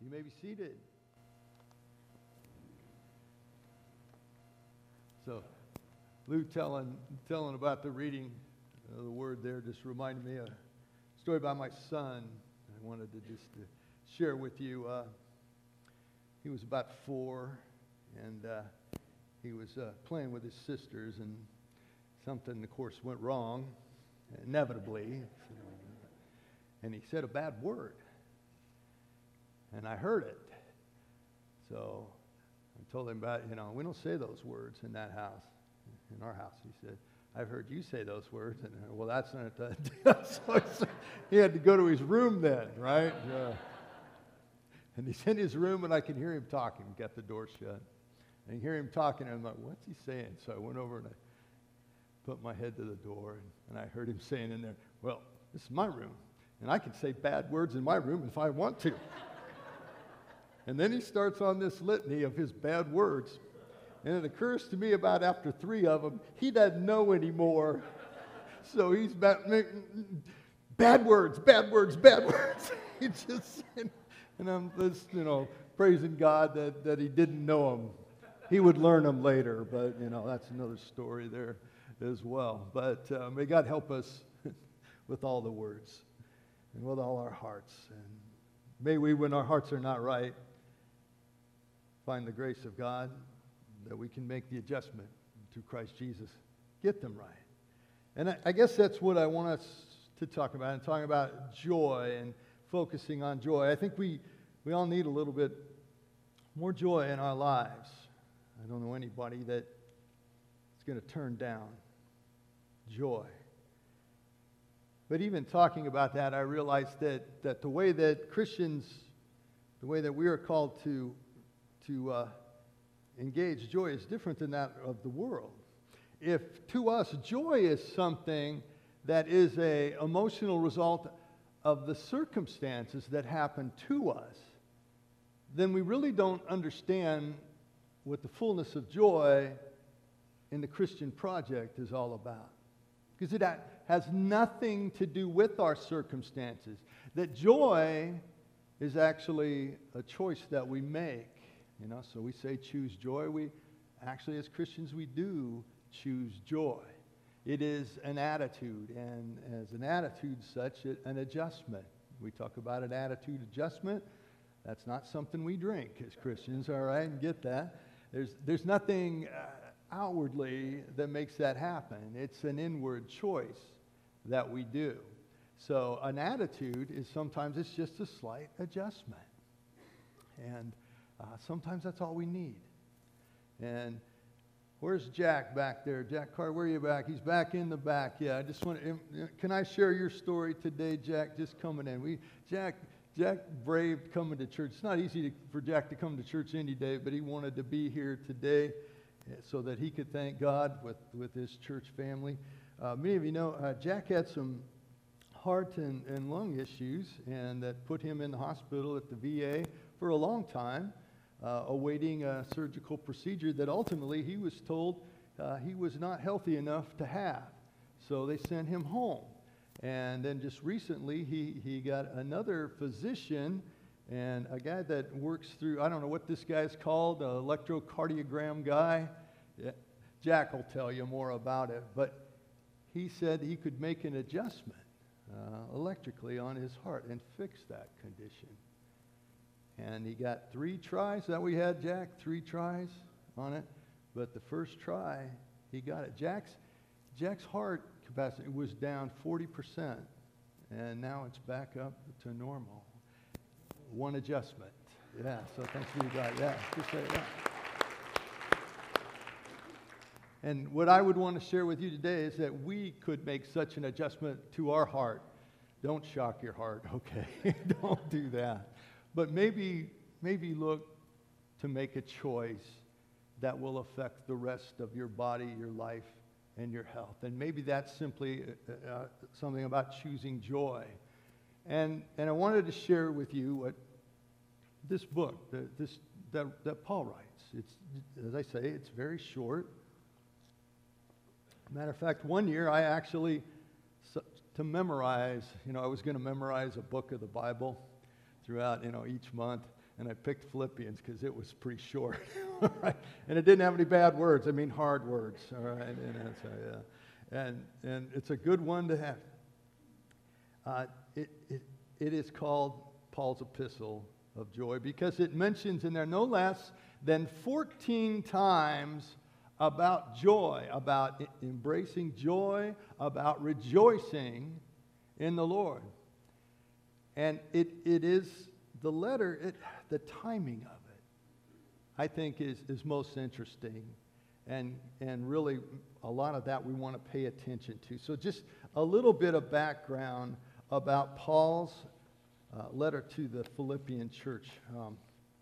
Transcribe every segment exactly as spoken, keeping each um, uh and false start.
You may be seated. So, Lou telling telling about the reading of the word there just reminded me of a story about my son. I wanted to just uh, share with you. Uh, he was about four, and uh, he was uh, playing with his sisters, and something, of course, went wrong, inevitably. And he said a bad word. And I heard it. So I told him about, you know, we don't say those words in that house, in our house. He said, I've heard you say those words. And, uh, well, that's not that. So he had to go to his room then, right? Uh, and he's in his room, and I can hear him talking. Got the door shut. And I hear him talking, and I'm like, what's he saying? So I went over and I put my head to the door, and, and I heard him saying in there, well, this is my room, and I can say bad words in my room if I want to. And then he starts on this litany of his bad words. And it occurs to me about after three of them, he doesn't know anymore. So he's bad, bad words, bad words, bad words. He just, and I'm just, you know, praising God that, that he didn't know them. He would learn them later, but, you know, that's another story there as well. But uh, may God help us with all the words and with all our hearts. And may we, when our hearts are not right, find the grace of God that we can make the adjustment through Christ Jesus, get them right. And I, I guess that's what I want us to talk about, and talking about joy and focusing on joy. I think we, we all need a little bit more joy in our lives. I don't know anybody that is going to turn down joy. But even talking about that, I realized that, that the way that Christians, the way that we are called to to uh, engage joy is different than that of the world. If to us joy is something that is a emotional result of the circumstances that happen to us, then we really don't understand what the fullness of joy in the Christian project is all about. Because it has nothing to do with our circumstances. That joy is actually a choice that we make. You know, so we say choose joy. We actually, as Christians, we do choose joy. It is an attitude, and as an attitude such, it, an adjustment. We talk about an attitude adjustment. That's not something we drink as Christians, all right, and get that. There's, there's nothing uh, outwardly that makes that happen. It's an inward choice that we do. So an attitude is sometimes it's just a slight adjustment. And Uh, sometimes that's all we need. And where's Jack back there? Jack Carr, where are you back? He's back in the back. Yeah, I just want to, can I share your story today, Jack, just coming in? We, Jack, Jack braved coming to church. It's not easy to, for Jack to come to church any day, but he wanted to be here today so that he could thank God with, with his church family. Uh, many of you know uh, Jack had some heart and, and lung issues, and that put him in the hospital at the V A for a long time. Uh, awaiting a surgical procedure that ultimately he was told uh, he was not healthy enough to have. So they sent him home. And then just recently he, he got another physician and a guy that works through, I don't know what this guy's called, an electrocardiogram guy. Yeah, Jack will tell you more about it. But he said he could make an adjustment uh, electrically on his heart and fix that condition. And he got three tries. Is that we had, Jack? Three tries on it. But the first try, he got it. Jack's, Jack's heart capacity was down forty percent. And now it's back up to normal. One adjustment. Yeah, so thanks be to God. Yeah, appreciate that. And what I would want to share with you today is that we could make such an adjustment to our heart. Don't shock your heart, okay? Don't do that. But maybe, maybe look to make a choice that will affect the rest of your body, your life, and your health. And maybe that's simply uh, uh, something about choosing joy. And and I wanted to share with you what this book, the, this that, that Paul writes. It's, as I say, it's very short. Matter of fact, one year I actually, so, to memorize, you know, I was going to memorize a book of the Bible throughout, you know, each month. and I picked Philippians because it was pretty short, right? And it didn't have any bad words. I mean, hard words, all right? And, that's, uh, and, and it's a good one to have. Uh, it, it, it is called Paul's Epistle of Joy because it mentions in there no less than fourteen times about joy, about I- embracing joy, about rejoicing in the Lord. And it, it is the letter, it, the timing of it, I think is, is most interesting. And, and really, a lot of that we want to pay attention to. So just a little bit of background about Paul's uh, letter to the Philippian church. Um,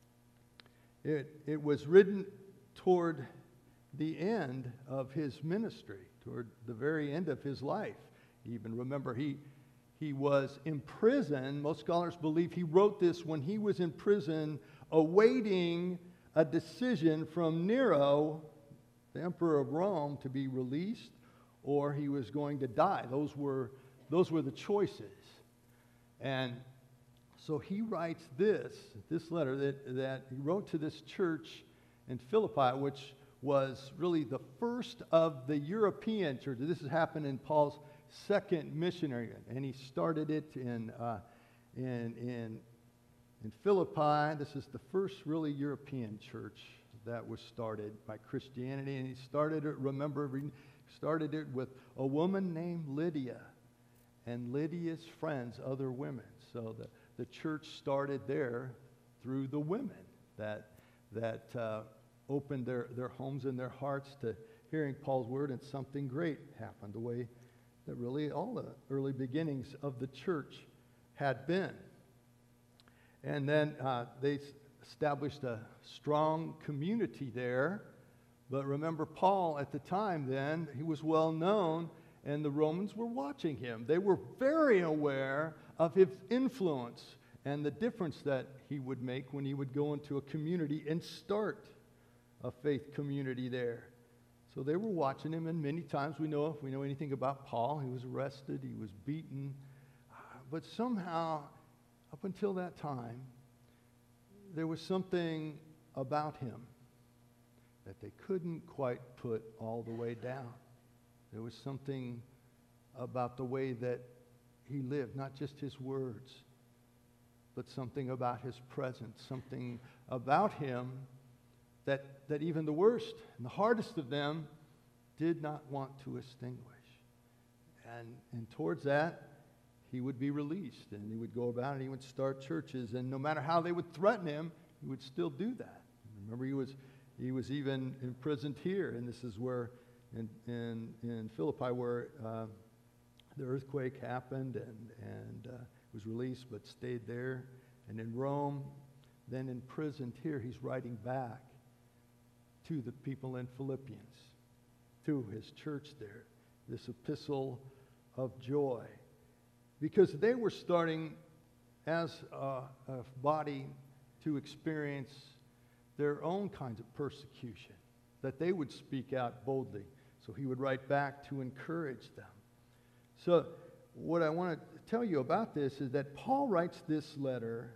it, it was written toward the end of his ministry, toward the very end of his life. Even remember, he, he was in prison. Most scholars believe he wrote this when he was in prison, awaiting a decision from Nero, the emperor of Rome, to be released, or he was going to die. Those were, those were the choices. And so he writes this, this letter that, that he wrote to this church in Philippi, which was really the first of the European churches. This has happened in Paul's second missionary, and he started it in, uh, in, in, in Philippi. This is the first really European church that was started by Christianity, and he started it, remember, he started it with a woman named Lydia, and Lydia's friends, other women. So the, the church started there through the women that, that uh, opened their, their homes and their hearts to hearing Paul's word, and something great happened, the way that really all the early beginnings of the church had been. And then uh, they established a strong community there. But remember, Paul at the time then, he was well known, and the Romans were watching him. They were very aware of his influence and the difference that he would make when he would go into a community and start a faith community there. So they were watching him, and many times we know, if we know anything about Paul, he was arrested, he was beaten. But somehow, up until that time, there was something about him that they couldn't quite put all the way down. There was something about the way that he lived, not just his words, but something about his presence, something about him that, that even the worst and the hardest of them did not want to extinguish. And, and towards that, he would be released, and he would go about and he would start churches, and no matter how they would threaten him, he would still do that. Remember, he was he was even imprisoned here, and this is where in in, in Philippi where uh, the earthquake happened, and and uh, was released but stayed there, and in Rome, then imprisoned here. He's writing back to the people in Philippians, to his church there, this epistle of joy. Because they were starting as a, a body to experience their own kinds of persecution, that they would speak out boldly. So he would write back to encourage them. So what I want to tell you about this is that Paul writes this letter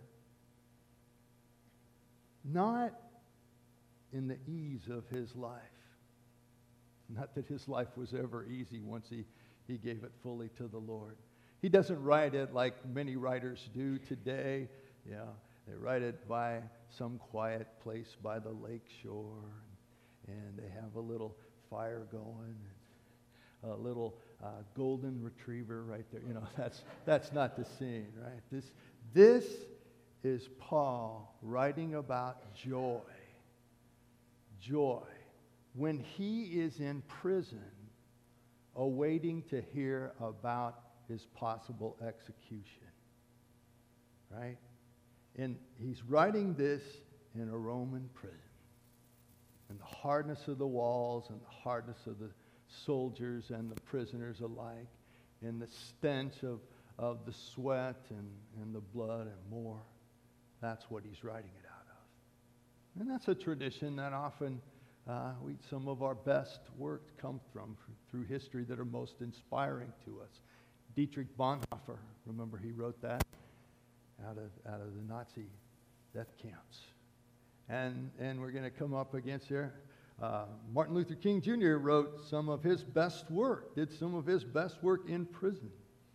not in the ease of his life. Not that his life was ever easy once he, he gave it fully to the Lord. He doesn't write it like many writers do today. You know, they write it by some quiet place by the lake shore, and, and they have a little fire going, and a little uh, golden retriever right there. You know, that's that's not the scene, right? This this is Paul writing about joy. Joy. When he is in prison, awaiting to hear about his possible execution, right? And he's writing this in a Roman prison. And the hardness of the walls and the hardness of the soldiers and the prisoners alike, and the stench of, of the sweat and, and the blood and more. That's what he's writing it out of. And that's a tradition that often uh, we, some of our best work come from through history that are most inspiring to us. Dietrich Bonhoeffer, remember he wrote that out of, out of the Nazi death counts. And, and we're going to come up against here. Uh, Martin Luther King Junior wrote some of his best work, did some of his best work in prison.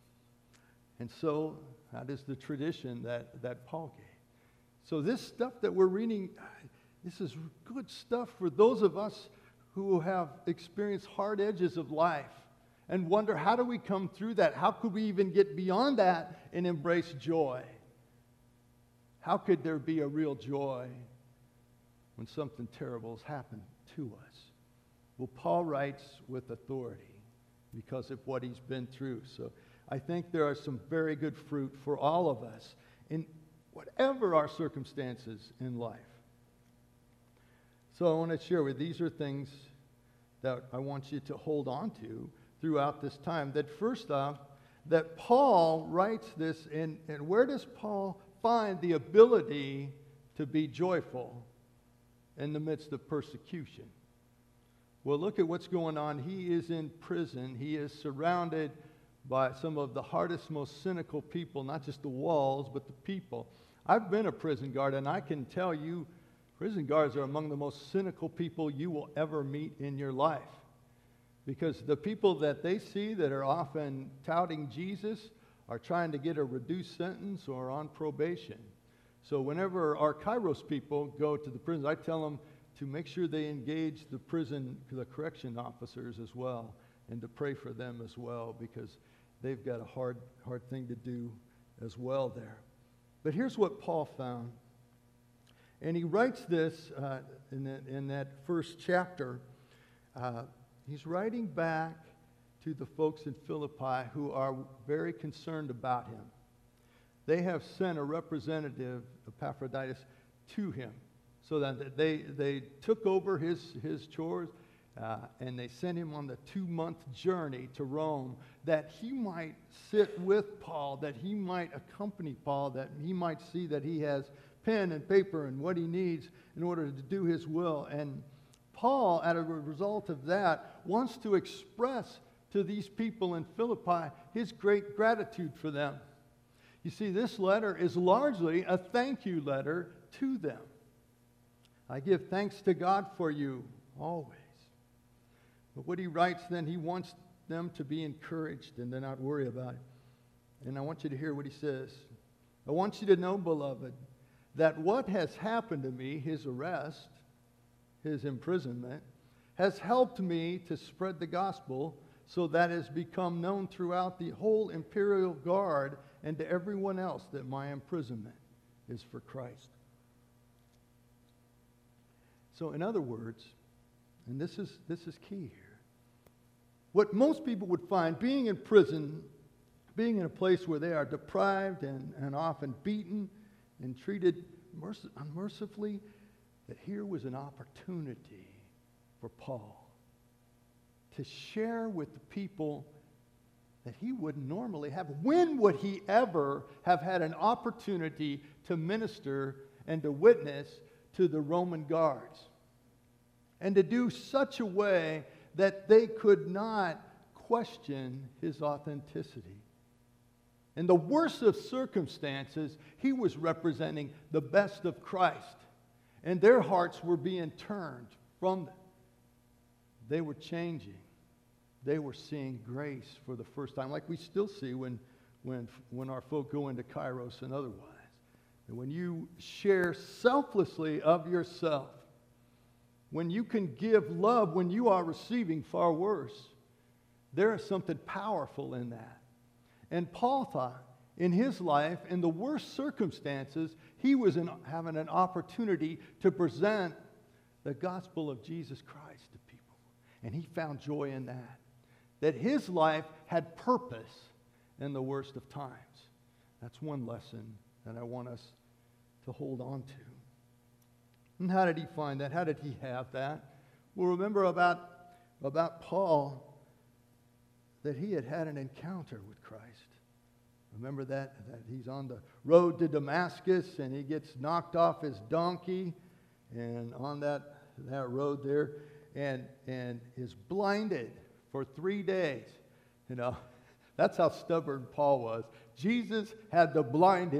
And so that is the tradition that, that Paul gave. So this stuff that we're reading, this is good stuff for those of us who have experienced hard edges of life and wonder, how do we come through that? How could we even get beyond that and embrace joy? How could there be a real joy when something terrible has happened to us? Well, Paul writes with authority because of what he's been through. So I think there are some very good fruit for all of us in whatever our circumstances in life. So I want to share with you, these are things that I want you to hold on to throughout this time. That first off, that Paul writes this, and, and where does Paul find the ability to be joyful in the midst of persecution? Well, look at what's going on. He is in prison. He is surrounded by some of the hardest, most cynical people, not just the walls, but the people. I've been a prison guard, and I can tell you, prison guards are among the most cynical people you will ever meet in your life. Because the people that they see that are often touting Jesus are trying to get a reduced sentence or on probation. So whenever our Kairos people go to the prisons, I tell them to make sure they engage the prison, the correction officers as well, and to pray for them as well, because they've got a hard, hard thing to do as well there. But here's what Paul found. And he writes this uh, in, the, in that first chapter. Uh, he's writing back to the folks in Philippi who are very concerned about him. They have sent a representative, Epaphroditus, to him, so that they, they took over his, his chores, uh, and they sent him on the two-month journey to Rome, that he might sit with Paul, that he might accompany Paul, that he might see that he has pen and paper and what he needs in order to do his will. And Paul, as a result of that, wants to express to these people in Philippi his great gratitude for them. You see, this letter is largely a thank you letter to them. I give thanks to God for you always. But what he writes then, he wants them to be encouraged and to not worry about it. And I want you to hear what he says. I want you to know, beloved, that what has happened to me, his arrest, his imprisonment, has helped me to spread the gospel, so that it has become known throughout the whole imperial guard and to everyone else that my imprisonment is for Christ. So in other words, and this is, this is key here, what most people would find being in prison, being in a place where they are deprived and, and often beaten and treated merc- unmercifully, that here was an opportunity for Paul to share with the people that he wouldn't normally have. When would he ever have had an opportunity to minister and to witness to the Roman guards? And to do such a way that they could not question his authenticity. In the worst of circumstances, he was representing the best of Christ. And their hearts were being turned from them. They were changing. They were seeing grace for the first time, like we still see when, when, when our folk go into Kairos and otherwise. And when you share selflessly of yourself, when you can give love when you are receiving far worse, there is something powerful in that. And Paul thought in his life, in the worst circumstances, he was in, having an opportunity to present the gospel of Jesus Christ to people. And he found joy in that. That his life had purpose in the worst of times. That's one lesson that I want us to hold on to. And how did he find that? How did he have that? Well, remember about, about Paul, that he had had an encounter with Christ. Remember that, that he's on the road to Damascus and he gets knocked off his donkey and on that, that road there and, and is blinded for three days. You know, that's how stubborn Paul was. Jesus had to blind him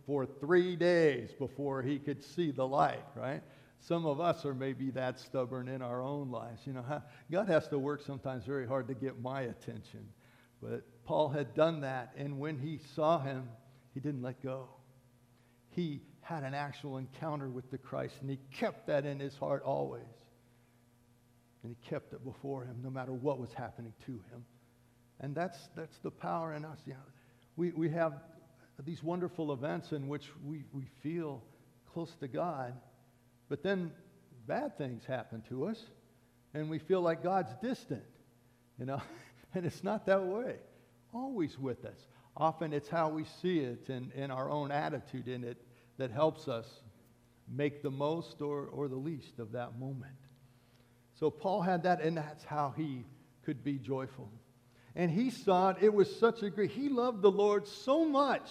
for three days before he could see the light, right? Some of us are maybe that stubborn in our own lives. You know, God has to work sometimes very hard to get my attention. But Paul had done that, and when he saw him, he didn't let go. He had an actual encounter with the Christ, and he kept that in his heart always. And he kept it before him no matter what was happening to him. And that's that's the power in us. You know, we, we have these wonderful events in which we, we feel close to God, but then bad things happen to us, and we feel like God's distant, you know, and it's not that way. Always with us. Often it's how we see it and, and our own attitude in it that helps us make the most or, or the least of that moment. So Paul had that, and that's how he could be joyful. And he saw it, it was such a great, he loved the Lord so much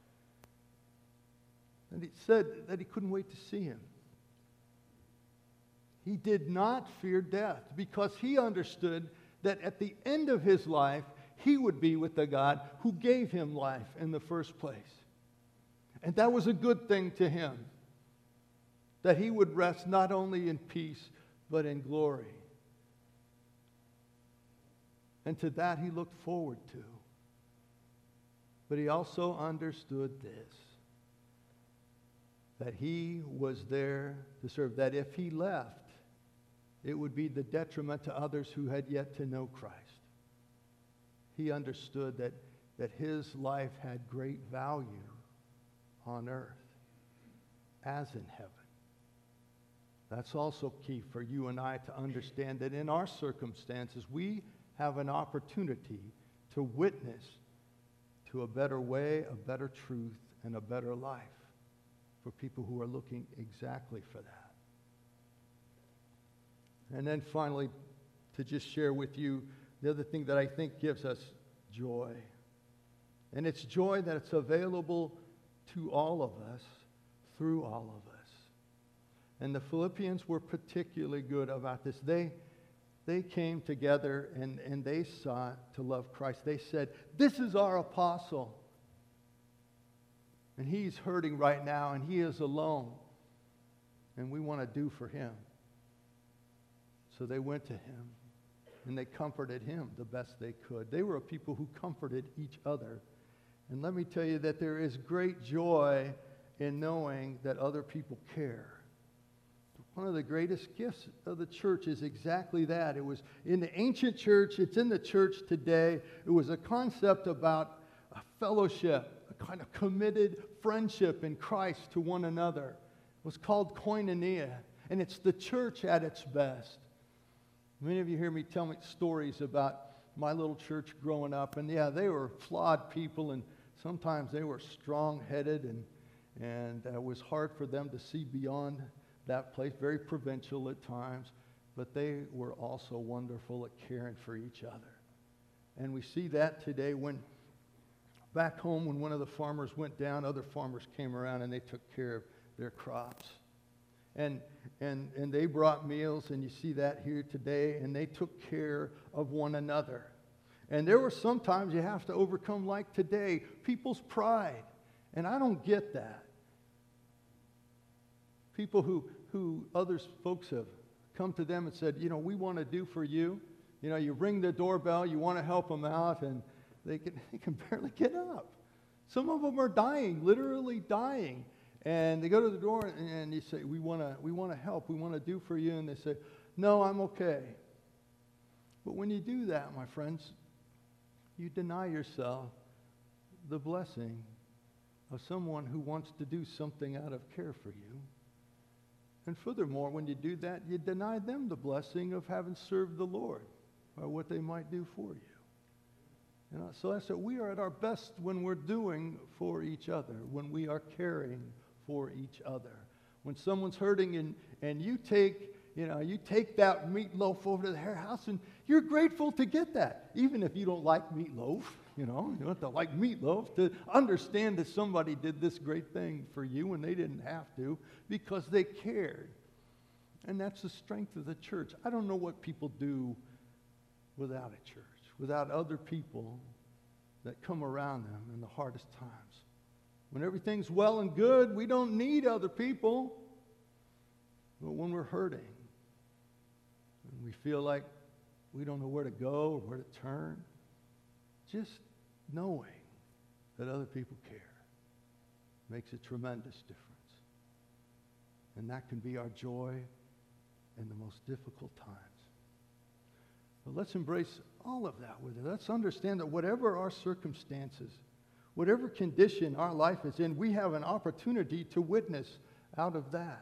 that he said that he couldn't wait to see him. He did not fear death because he understood that at the end of his life, he would be with the God who gave him life in the first place. And that was a good thing to him, that he would rest not only in peace, but in glory. And to that he looked forward to. But he also understood this, that he was there to serve, that if he left, it would be the detriment to others who had yet to know Christ. He understood that, that his life had great value on earth as in heaven. That's also key for you and I to understand that in our circumstances, we have an opportunity to witness to a better way, a better truth, and a better life for people who are looking exactly for that. And then finally, to just share with you the other thing that I think gives us joy. And it's joy that's available to all of us, through all of us. And the Philippians were particularly good about this. They, they came together and, and they sought to love Christ. They said, this is our apostle. And he's hurting right now, and he is alone. And we want to do for him. So they went to him, and they comforted him the best they could. They were a people who comforted each other. And let me tell you that there is great joy in knowing that other people care. One of the greatest gifts of the church is exactly that. It was in the ancient church. It's in the church today. It was a concept about a fellowship, a kind of committed friendship in Christ to one another. It was called koinonia, and it's the church at its best. Many of you hear me tell me stories about my little church growing up, and yeah, they were flawed people, and sometimes they were strong-headed, and, and it was hard for them to see beyond that place, very provincial at times, but they were also wonderful at caring for each other. And we see that today when, back home, when one of the farmers went down, other farmers came around and they took care of their crops. And, and, and they brought meals, and you see that here today, and they took care of one another. And there were some times you have to overcome, like today, people's pride. And I don't get that. People who, who other folks have come to them and said, you know, we want to do for you. You know, you ring the doorbell, you want to help them out, and they can, they can barely get up. Some of them are dying, literally dying. And they go to the door and, and you say, we want to we want to help, we want to do for you. And they say, no, I'm okay. But when you do that, my friends, you deny yourself the blessing of someone who wants to do something out of care for you. And furthermore, when you do that, you deny them the blessing of having served the Lord by what they might do for you. You know, so that's it. We are at our best when we're doing for each other, when we are caring for each other. When someone's hurting and, and you take, you know, you take that meatloaf over to their house and you're grateful to get that. Even if you don't like meatloaf, you know, you don't have to like meatloaf to understand that somebody did this great thing for you when they didn't have to because they cared. And that's the strength of the church. I don't know what people do without a church, without other people that come around them in the hardest times. When everything's well and good, we don't need other people. But when we're hurting, and we feel like we don't know where to go or where to turn, just knowing that other people care makes a tremendous difference. And that can be our joy in the most difficult times. But let's embrace all of that with it. Let's understand that whatever our circumstances, whatever condition our life is in, we have an opportunity to witness out of that.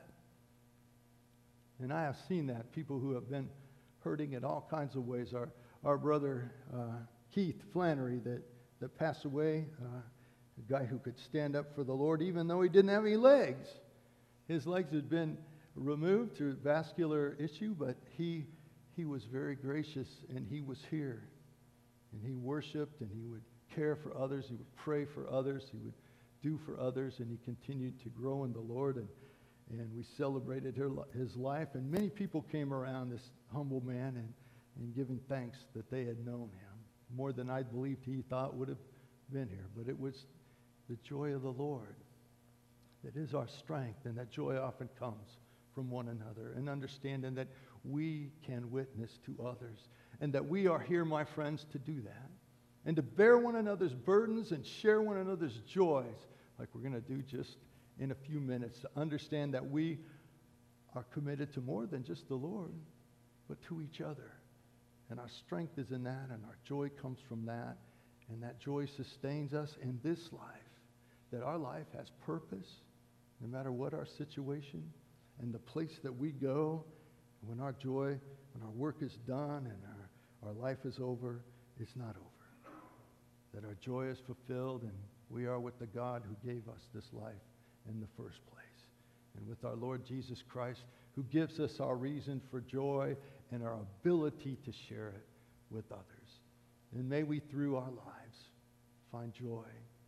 And I have seen that. People who have been hurting in all kinds of ways. Our, our brother uh, Keith Flannery that, that passed away, uh, a guy who could stand up for the Lord even though he didn't have any legs. His legs had been removed through a vascular issue, but he, he was very gracious, and he was here. And he worshiped, and he would care for others. He would pray for others. He would do for others, and he continued to grow in the Lord. And And we celebrated her, his life, and many people came around this humble man and, and giving thanks that they had known him, more than I believed he thought would have been here. But it was the joy of the Lord that is our strength, and that joy often comes from one another, and understanding that we can witness to others, and that we are here, my friends, to do that, and to bear one another's burdens and share one another's joys, like we're going to do just in a few minutes, to understand that we are committed to more than just the Lord, but to each other. And our strength is in that, and our joy comes from that, and that joy sustains us in this life, that our life has purpose, no matter what our situation, and the place that we go, when our joy, when our work is done and our, our life is over, it's not over. That our joy is fulfilled, and we are with the God who gave us this life in the first place, and with our Lord Jesus Christ, who gives us our reason for joy and our ability to share it with others. And may we, through our lives, find joy.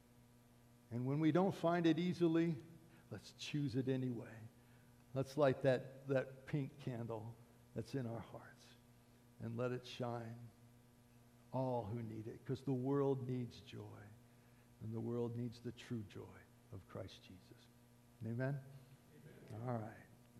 And when we don't find it easily, let's choose it anyway. Let's light that, that pink candle that's in our hearts and let it shine all who need it, because the world needs joy, and the world needs the true joy of Christ Jesus. Amen? Amen. All right.